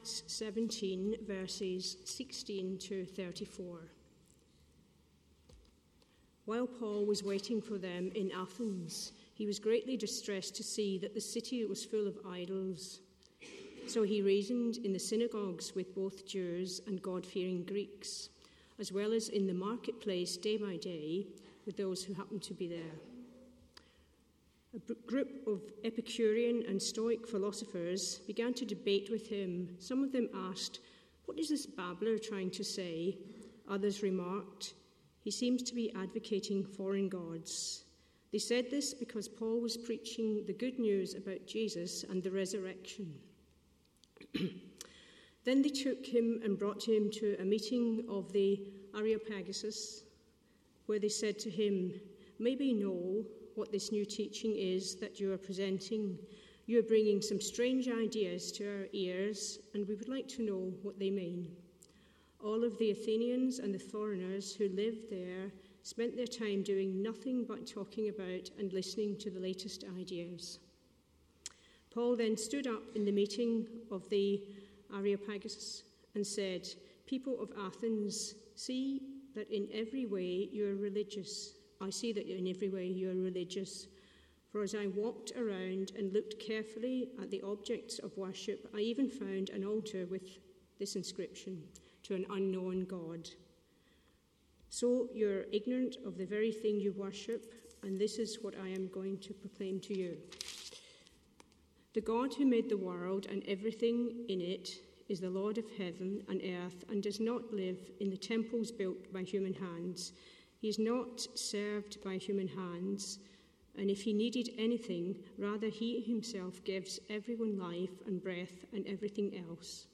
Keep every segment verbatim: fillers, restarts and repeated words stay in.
Acts seventeen, verses sixteen to thirty-four. While Paul was waiting for them in Athens, he was greatly distressed to see that the city was full of idols. So he reasoned in the synagogues with both Jews and God-fearing Greeks, as well as in the marketplace day by day with those who happened to be there. A b- group of Epicurean and Stoic philosophers began to debate with him. Some of them asked, "What is this babbler trying to say?" Others remarked, "He seems to be advocating foreign gods." They said this because Paul was preaching the good news about Jesus and the resurrection. Then they took him and brought him to a meeting of the Areopagus, where they said to him, "May we know what this new teaching is that you are presenting? You are bringing some strange ideas to our ears, and we would like to know what they mean." All of the Athenians and the foreigners who lived there spent their time doing nothing but talking about and listening to the latest ideas. Paul then stood up in the meeting of the Areopagus and said, "People of Athens, see that in every way you are religious. I see that in every way you are religious. For as I walked around and looked carefully at the objects of worship, I even found an altar with this inscription, 'To an unknown God.' So you're ignorant of the very thing you worship, and this is what I am going to proclaim to you. The God who made the world and everything in it is the Lord of heaven and earth and does not live in the temples built by human hands. He is not served by human hands, and if he needed anything, rather he himself gives everyone life and breath and everything else.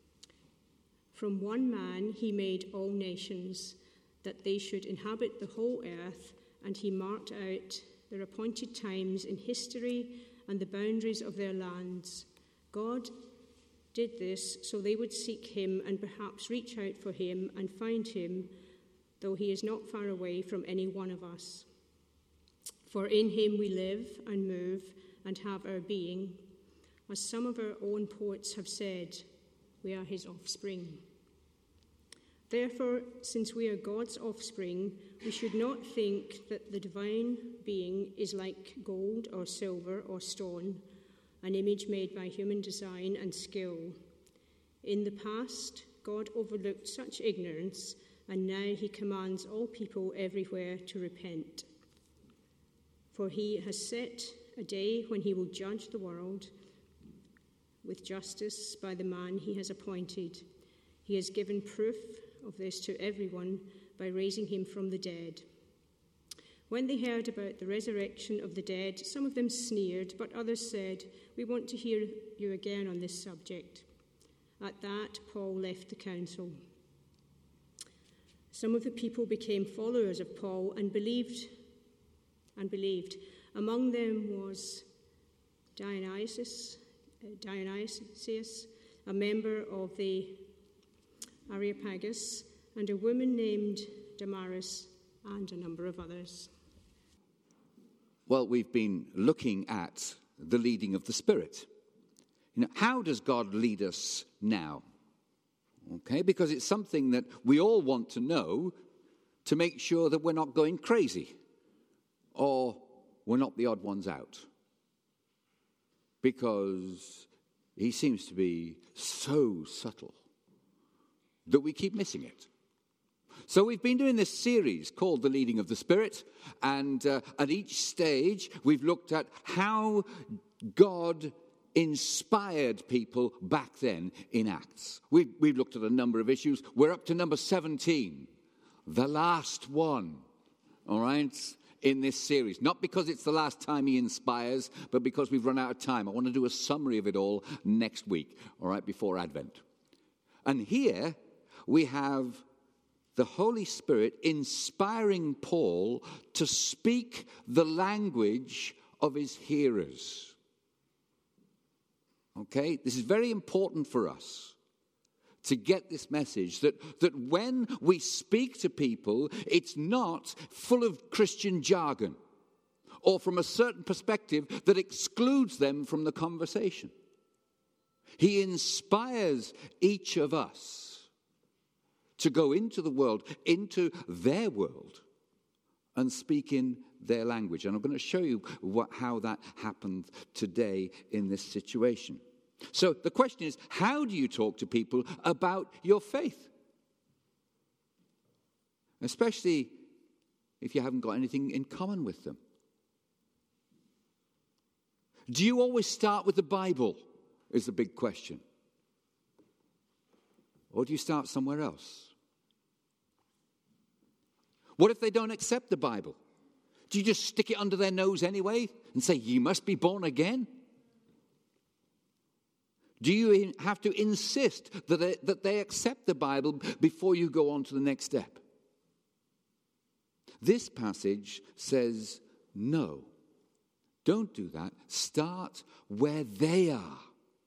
From one man he made all nations, that they should inhabit the whole earth, and he marked out their appointed times in history and the boundaries of their lands. God did this so they would seek him and perhaps reach out for him and find him, though he is not far away from any one of us. For in him we live and move and have our being. As some of our own poets have said, we are his offspring. Therefore, since we are God's offspring, we should not think that the divine being is like gold or silver or stone, an image made by human design and skill. In the past, God overlooked such ignorance, and now he commands all people everywhere to repent. For he has set a day when he will judge the world with justice by the man he has appointed. He has given proof of this to everyone by raising him from the dead. When they heard about the resurrection of the dead, some of them sneered, but others said, "We want to hear you again on this subject." At that, Paul left the council. Some of the people became followers of Paul and believed, and believed. Among them was Dionysius, Dionysius, a member of the Areopagus, and a woman named Damaris, and a number of others. Well, we've been looking at the leading of the Spirit. You know, how does God lead us now? Okay, because it's something that we all want to know to make sure that we're not going crazy or we're not the odd ones out. Because he seems to be so subtle that we keep missing it. So we've been doing this series called The Leading of the Spirit, and uh, at each stage we've looked at how God inspired people back then in Acts. We've, we've looked at a number of issues. We're up to number seventeen, the last one, all right, in this series. Not because it's the last time he inspires, but because we've run out of time. I want to do a summary of it all next week, all right, before Advent. And here we have the Holy Spirit inspiring Paul to speak the language of his hearers. Okay, this is very important for us to get this message that, that when we speak to people, it's not full of Christian jargon or from a certain perspective that excludes them from the conversation. He inspires each of us to go into the world, into their world, and speak in their language. And I'm going to show you what, how that happened today in this situation. So the question is, how do you talk to people about your faith? Especially if you haven't got anything in common with them. Do you always start with the Bible, is the big question. Or do you start somewhere else? What if they don't accept the Bible? Do you just stick it under their nose anyway and say, you must be born again? Do you have to insist that they, that they accept the Bible before you go on to the next step? This passage says, no, don't do that. Start where they are.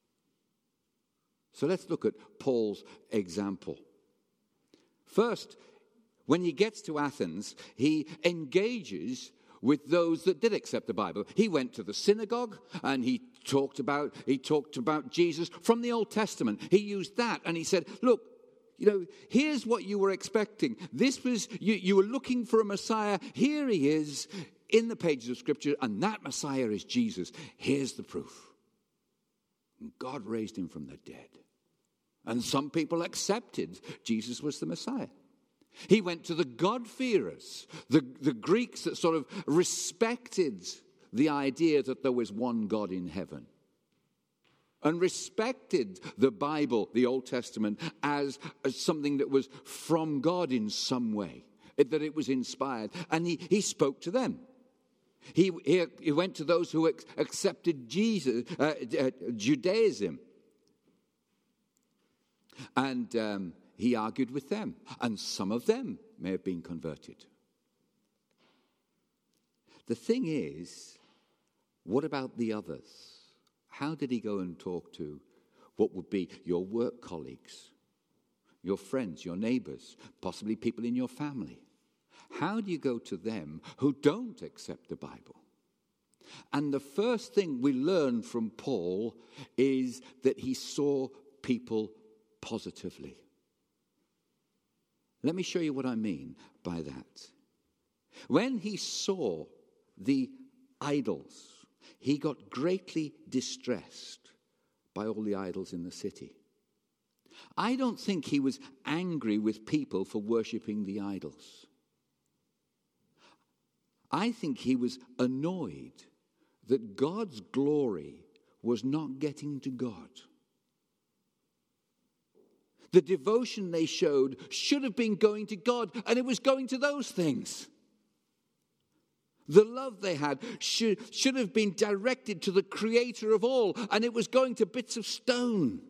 So let's look at Paul's example. First, when he gets to Athens, he engages with those that did accept the Bible. He went to the synagogue and he talked about he talked about Jesus from the Old Testament. He used that and he said, look, you know, here's what you were expecting. This was you, you were looking for a Messiah. Here he is in the pages of Scripture, and that Messiah is Jesus. Here's the proof. God raised him from the dead. And some people accepted Jesus was the Messiah. He went to the God-fearers, the, the Greeks that sort of respected the idea that there was one God in heaven and respected the Bible, the Old Testament, as, as something that was from God in some way, that it was inspired. And he, he spoke to them. He, he, he went to those who ex- accepted Jesus, uh, uh, Judaism. And um, he argued with them. And some of them may have been converted. The thing is, what about the others? How did he go and talk to what would be your work colleagues, your friends, your neighbors, possibly people in your family? How do you go to them who don't accept the Bible? And the first thing we learn from Paul is that he saw people positively. Let me show you what I mean by that. When he saw the idols, he got greatly distressed by all the idols in the city. I don't think he was angry with people for worshipping the idols. I think he was annoyed that God's glory was not getting to God. The devotion they showed should have been going to God, and it was going to those things. The love they had should, should have been directed to the Creator of all, and it was going to bits of stone.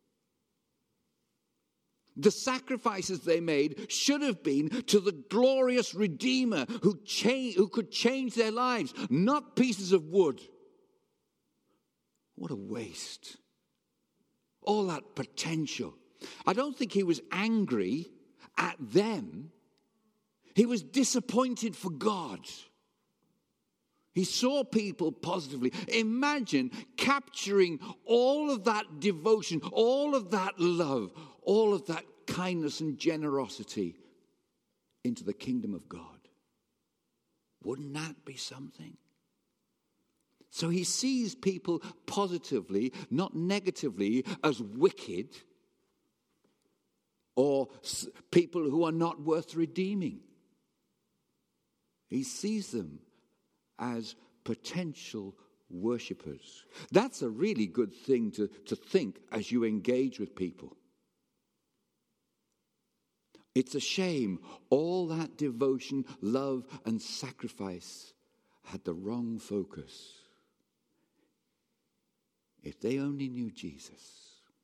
The sacrifices they made should have been to the glorious Redeemer who, cha- who could change their lives, not pieces of wood. What a waste. All that potential. I don't think he was angry at them. He was disappointed for God. He saw people positively. Imagine capturing all of that devotion, all of that love, all of that kindness and generosity into the kingdom of God. Wouldn't that be something? So he sees people positively, not negatively, as wicked or people who are not worth redeeming. He sees them as potential worshippers. That's a really good thing to, to think as you engage with people. It's a shame all that devotion, love, and sacrifice had the wrong focus. If they only knew Jesus.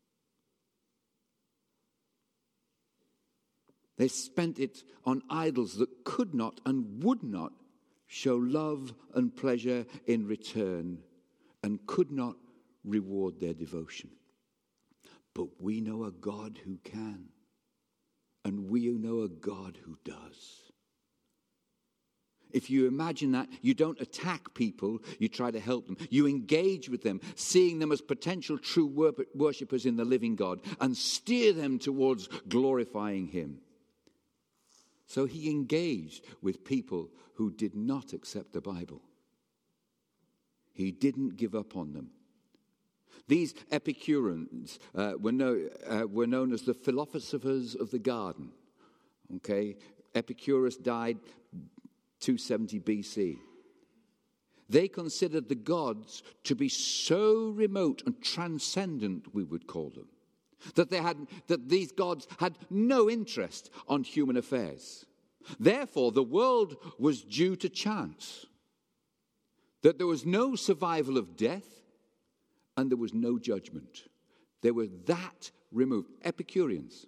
They spent it on idols that could not and would not show love and pleasure in return and could not reward their devotion. But we know a God who can, and we know a God who does. If you imagine that, you don't attack people, you try to help them. You engage with them, seeing them as potential true wor- worshippers in the living God, and steer them towards glorifying him. So he engaged with people who did not accept the Bible. He didn't give up on them. These Epicureans uh, were, know, uh, were known as the philosophers of the garden. Okay, Epicurus died two seventy B C. They considered the gods to be so remote and transcendent, we would call them, that they had that these gods had no interest on human affairs. Therefore, the world was due to chance. That there was no survival of death, and there was no judgment. They were that removed. Epicureans.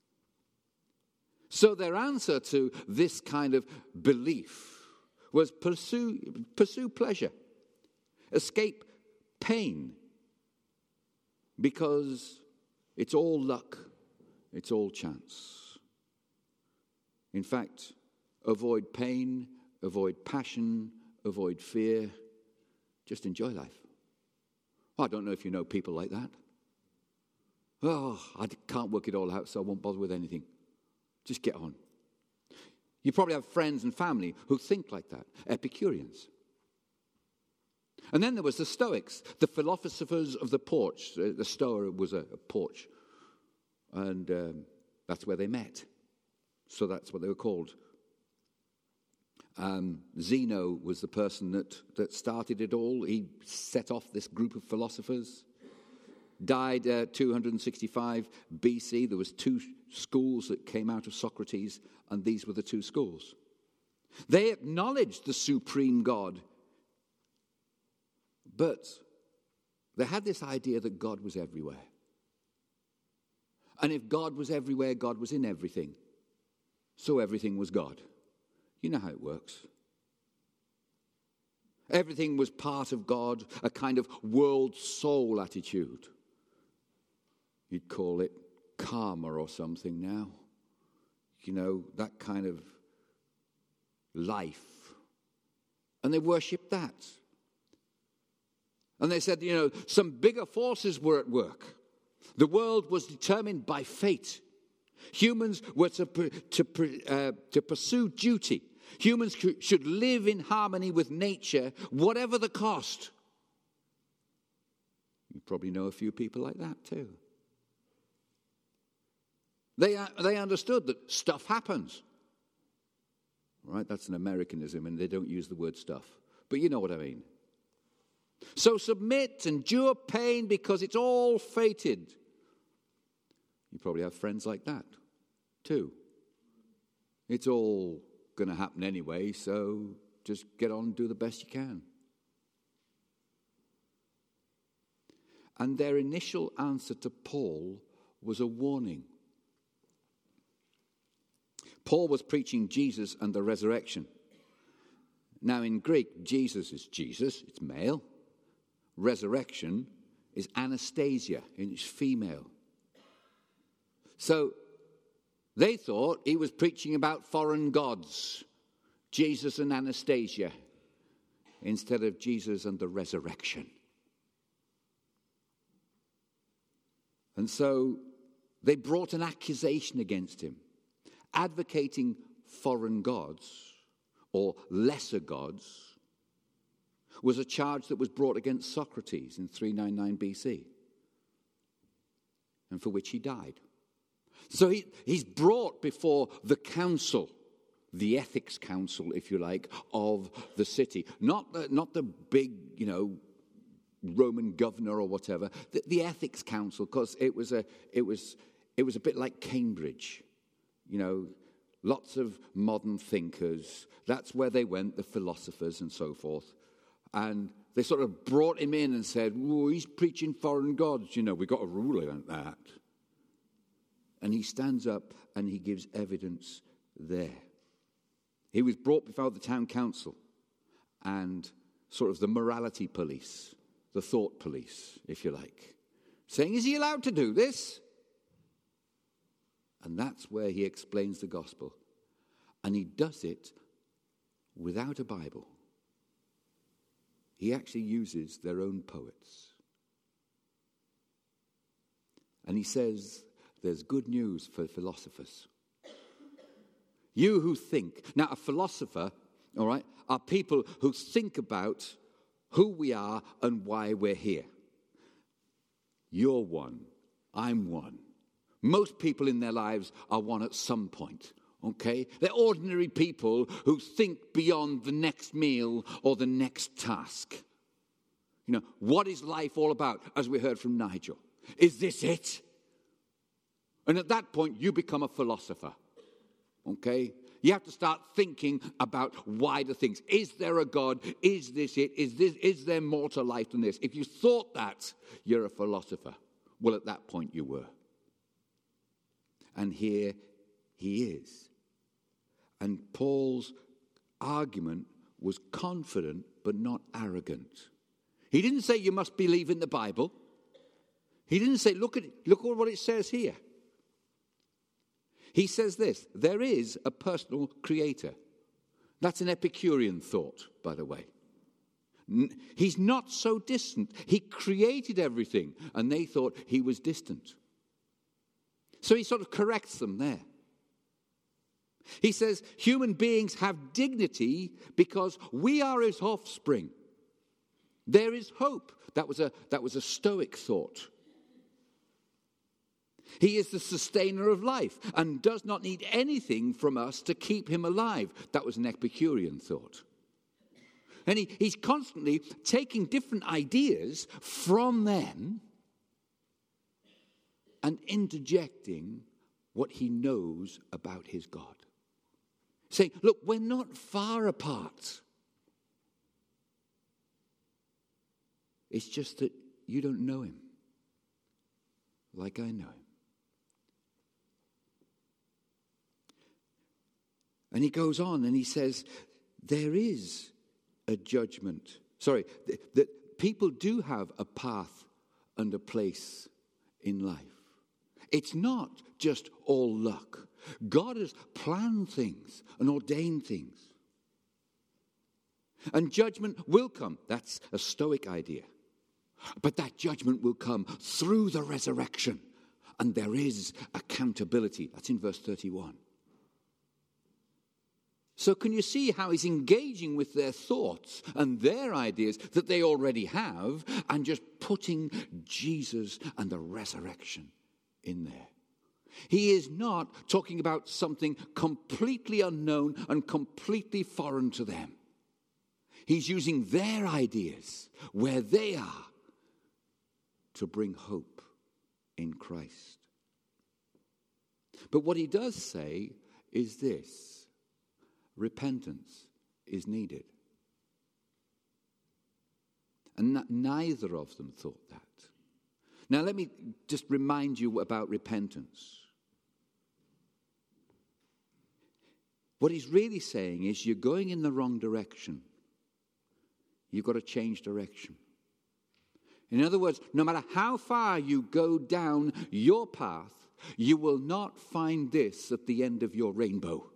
So their answer to this kind of belief was pursue, pursue pleasure, escape pain, because it's all luck, it's all chance. In fact, avoid pain, avoid passion, avoid fear, just enjoy life. I don't know if you know people like that. Oh, I can't work it all out, so I won't bother with anything. Just get on. You probably have friends and family who think like that, Epicureans. And then there was the Stoics, the philosophers of the porch. The Stoa was a, a porch, and um, that's where they met. So that's what they were called. Um, Zeno was the person that, that started it all. He set off this group of philosophers. Died uh, two sixty-five B C. There was two schools that came out of Socrates, and these were the two schools. They acknowledged the supreme God, but they had this idea that God was everywhere. And if God was everywhere, God was in everything. So everything was God. You know how it works. Everything was part of God, a kind of world soul attitude. You'd call it karma or something now. You know, that kind of life. And they worshipped that. And they said, you know, some bigger forces were at work. The world was determined by fate. Humans were to, to, uh, to pursue duty. Humans should live in harmony with nature, whatever the cost. You probably know a few people like that too. They, they understood that stuff happens. Right? That's an Americanism, and they don't use the word stuff. But you know what I mean. So submit, endure pain, because it's all fated. You probably have friends like that too. It's all going to happen anyway, so just get on and do the best you can. And their initial answer to Paul was a warning. Paul was preaching Jesus and the resurrection. Now in Greek, Jesus is Jesus, it's male. Resurrection is Anastasia, it's female. So they thought he was preaching about foreign gods, Jesus and Anastasia, instead of Jesus and the resurrection. And so they brought an accusation against him, advocating foreign gods or lesser gods was a charge that was brought against Socrates in three ninety-nine B C, and for which he died. So he, he's brought before the council, the ethics council, if you like, of the city. Not the, not the big, you know, Roman governor or whatever. The, the ethics council, because it was a it was it was a bit like Cambridge, you know, lots of modern thinkers. That's where they went, the philosophers and so forth. And they sort of brought him in and said, "Oh, he's preaching foreign gods. You know, we've got a rule against that." And he stands up and he gives evidence there. He was brought before the town council and sort of the morality police, the thought police, if you like, saying, is he allowed to do this? And that's where he explains the gospel. And he does it without a Bible. He actually uses their own poets. And he says, there's good news for philosophers. You who think. Now, a philosopher, all right, are people who think about who we are and why we're here. You're one. I'm one. Most people in their lives are one at some point. Okay? They're ordinary people who think beyond the next meal or the next task. You know, what is life all about, as we heard from Nigel? Is this it? And at that point, you become a philosopher. Okay? You have to start thinking about wider things. Is there a God? Is this it? Is this, is there more to life than this? If you thought that, you're a philosopher. Well, at that point, you were. And here he is. And Paul's argument was confident but not arrogant. He didn't say you must believe in the Bible. He didn't say, look at it, look at what it says here. He says this, there is a personal creator. That's an Epicurean thought, by the way. He's not so distant. He created everything, and they thought he was distant. So he sort of corrects them there. He says human beings have dignity because we are his offspring. There is hope. That was a, that was a Stoic thought. He is the sustainer of life and does not need anything from us to keep him alive. That was an Epicurean thought. And he, he's constantly taking different ideas from them and interjecting what he knows about his God. Saying, look, we're not far apart. It's just that you don't know him like I know him. And he goes on and he says, there is a judgment. Sorry, that th- people do have a path and a place in life. It's not just all luck. God has planned things and ordained things. And judgment will come. That's a Stoic idea. But that judgment will come through the resurrection. And there is accountability. That's in verse thirty-one. So can you see how he's engaging with their thoughts and their ideas that they already have and just putting Jesus and the resurrection in there? He is not talking about something completely unknown and completely foreign to them. He's using their ideas where they are to bring hope in Christ. But what he does say is this. Repentance is needed. And n- neither of them thought that. Now let me just remind you about repentance. What he's really saying is you're going in the wrong direction. You've got to change direction. In other words, no matter how far you go down your path, you will not find this at the end of your rainbow.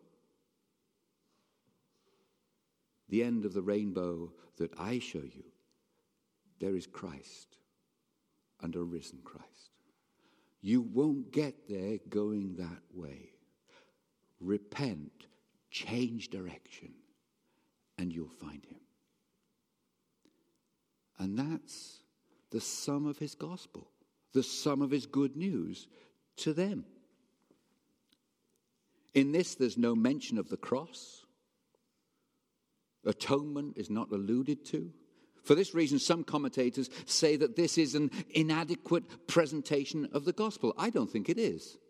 The end of the rainbow that I show you, there is Christ and a risen Christ. You won't get there going that way. Repent, change direction, and you'll find him. And that's the sum of his gospel, the sum of his good news to them. In this, there's no mention of the cross. Atonement is not alluded to. For this reason, some commentators say that this is an inadequate presentation of the gospel. I don't think it is.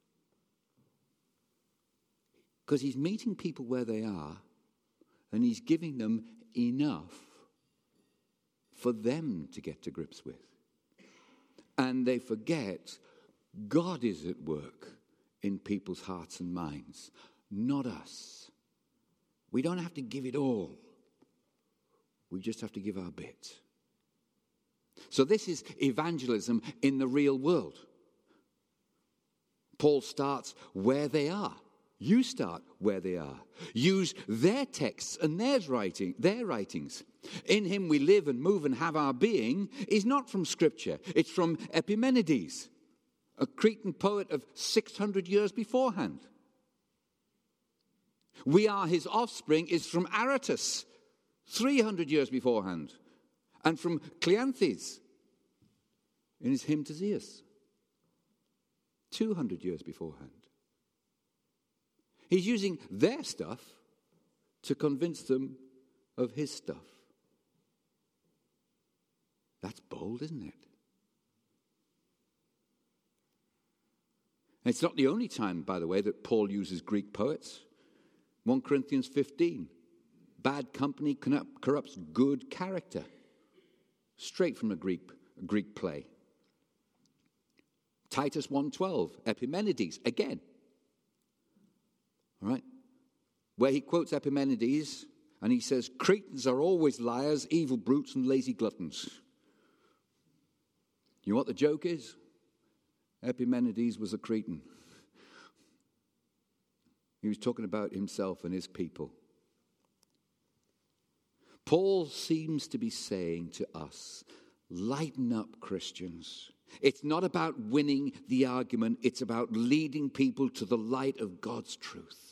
Because he's meeting people where they are, and he's giving them enough for them to get to grips with. And they forget God is at work in people's hearts and minds, not us. We don't have to give it all. We just have to give our bit. So this is evangelism in the real world. Paul starts where they are. You start where they are. Use their texts and their writing, their writings. In him we live and move and have our being is not from Scripture. It's from Epimenides, a Cretan poet of six hundred years beforehand. We are his offspring is from Aratus, three hundred years beforehand. And from Cleanthes in his hymn to Zeus, two hundred years beforehand. He's using their stuff to convince them of his stuff. That's bold, isn't it? And it's not the only time, by the way, that Paul uses Greek poets. First Corinthians fifteen. Bad company corrupts good character. Straight from a Greek, a Greek play. Titus one twelve. Epimenides, again. All right? Where he quotes Epimenides and he says, Cretans are always liars, evil brutes, and lazy gluttons. You know what the joke is? Epimenides was a Cretan. He was talking about himself and his people. Paul seems to be saying to us, lighten up, Christians. It's not about winning the argument. It's about leading people to the light of God's truth.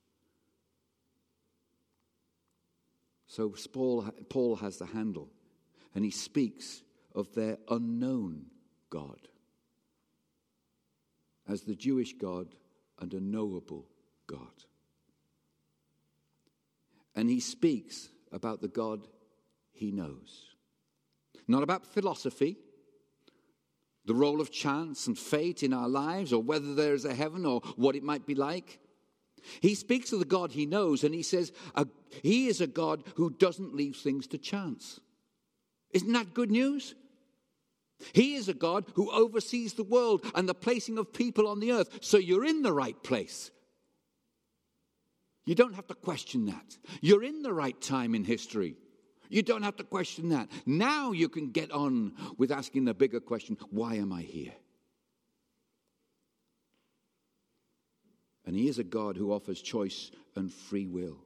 So Paul, Paul has the handle, and he speaks of their unknown God as the Jewish God and a knowable God. And he speaks about the God he knows. Not about philosophy, the role of chance and fate in our lives, or whether there is a heaven or what it might be like. He speaks of the God he knows, and he says uh, he is a God who doesn't leave things to chance. Isn't that good news? He is a God who oversees the world and the placing of people on the earth, so you're in the right place. You don't have to question that. You're in the right time in history. You don't have to question that. Now you can get on with asking the bigger question, why am I here? And he is a God who offers choice and free will.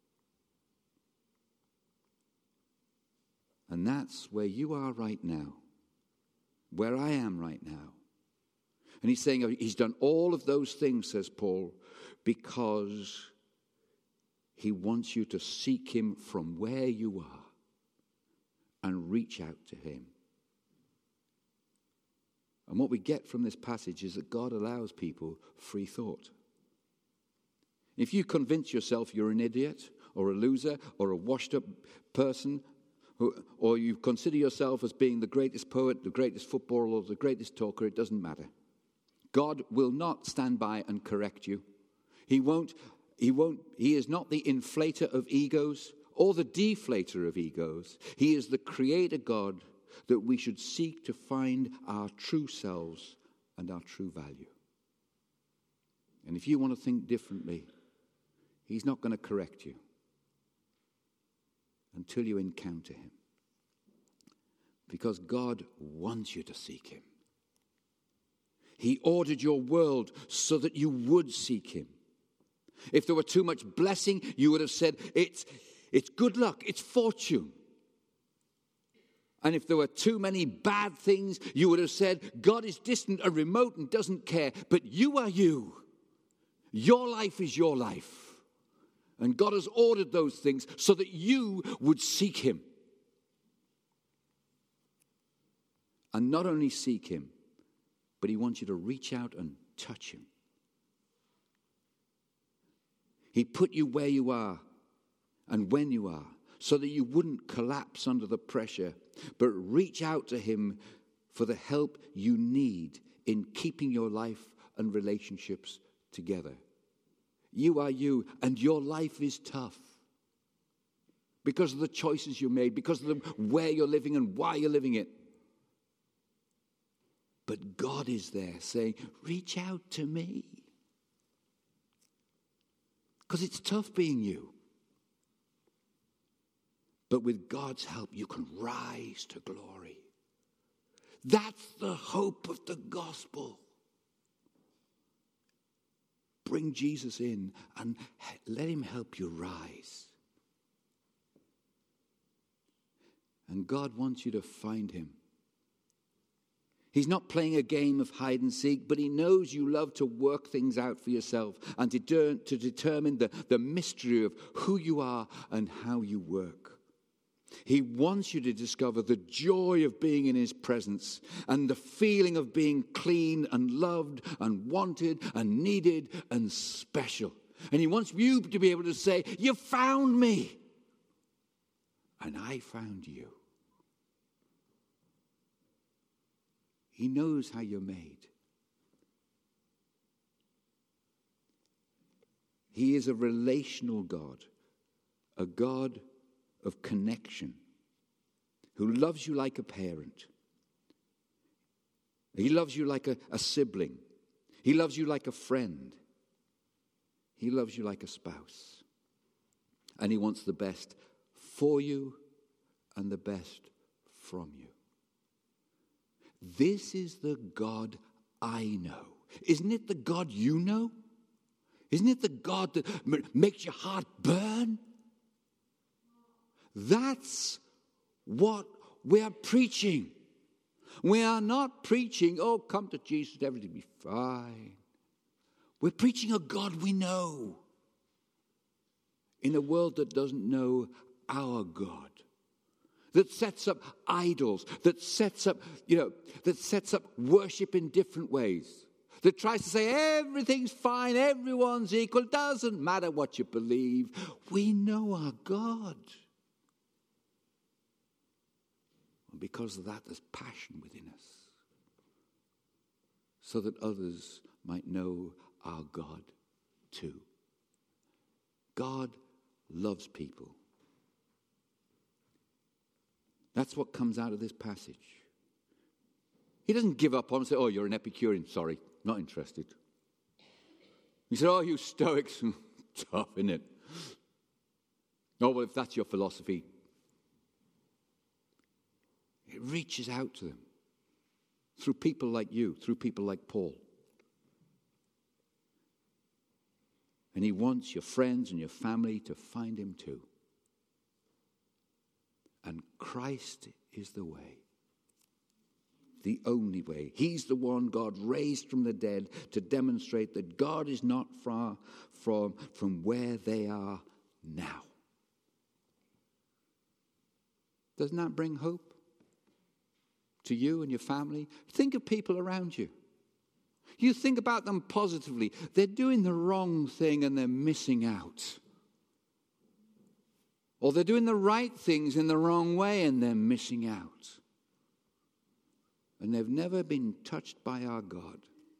And that's where you are right now. Where I am right now. And he's saying he's done all of those things, says Paul, because he wants you to seek him from where you are and reach out to him. And what we get from this passage is that God allows people free thought. If you convince yourself you're an idiot or a loser or a washed-up person, or you consider yourself as being the greatest poet, the greatest footballer, or the greatest talker, it doesn't matter. God will not stand by and correct you. He won't, he won't, he is not the inflator of egos or the deflator of egos. He is the creator God that we should seek to find our true selves and our true value. And if you want to think differently, he's not going to correct you until you encounter him. Because God wants you to seek him. He ordered your world so that you would seek him. If there were too much blessing, you would have said, it's, it's good luck, it's fortune. And if there were too many bad things, you would have said, God is distant and remote and doesn't care. But you are you. Your life is your life. And God has ordered those things so that you would seek him. And not only seek him, but he wants you to reach out and touch him. He put you where you are and when you are so that you wouldn't collapse under the pressure, but reach out to him for the help you need in keeping your life and relationships together. You are you, and your life is tough because of the choices you made, because of the, where you're living and why you're living it. But God is there saying, reach out to me. Because it's tough being you. But with God's help, you can rise to glory. That's the hope of the gospel. bring Jesus in and let him help you rise. And God wants you to find him. He's not playing a game of hide and seek, but he knows you love to work things out for yourself and to, de- to determine the, the mystery of who you are and how you work. He wants you to discover the joy of being in his presence and the feeling of being clean and loved and wanted and needed and special. And he wants you to be able to say, you found me and I found you. He knows how you're made. He is a relational God, a God of connection, who loves you like a parent. He loves you like a, a sibling. He loves you like a friend. He loves you like a spouse. And he wants the best for you and the best from you. This is the God I know. Isn't it the God you know? Isn't it the God that makes your heart burn? That's what we are preaching. We are not preaching, oh, come to Jesus, everything will be fine. We're preaching a God we know in a world that doesn't know our God, that sets up idols, that sets up, you know, that sets up worship in different ways, that tries to say everything's fine, everyone's equal, doesn't matter what you believe. We know our God. And because of that, there's passion within us, so that others might know our God too. God loves people. That's what comes out of this passage. He doesn't give up on and say, oh, you're an Epicurean. Sorry, not interested. He said, oh, you Stoics. Tough, isn't it? Oh, well, if that's your philosophy. It reaches out to them through people like you, through people like Paul. And he wants your friends and your family to find him too. And Christ is the way, the only way. He's the one God raised from the dead to demonstrate that God is not far from, from where they are now. Doesn't that bring hope to you and your family? Think of people around you. You think about them positively. They're doing the wrong thing and they're missing out. Or they're doing the right things in the wrong way and they're missing out. And they've never been touched by our God.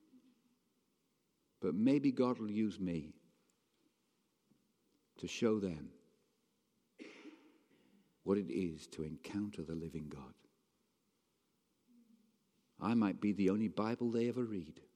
But maybe God will use me to show them what it is to encounter the living God. I might be the only Bible they ever read.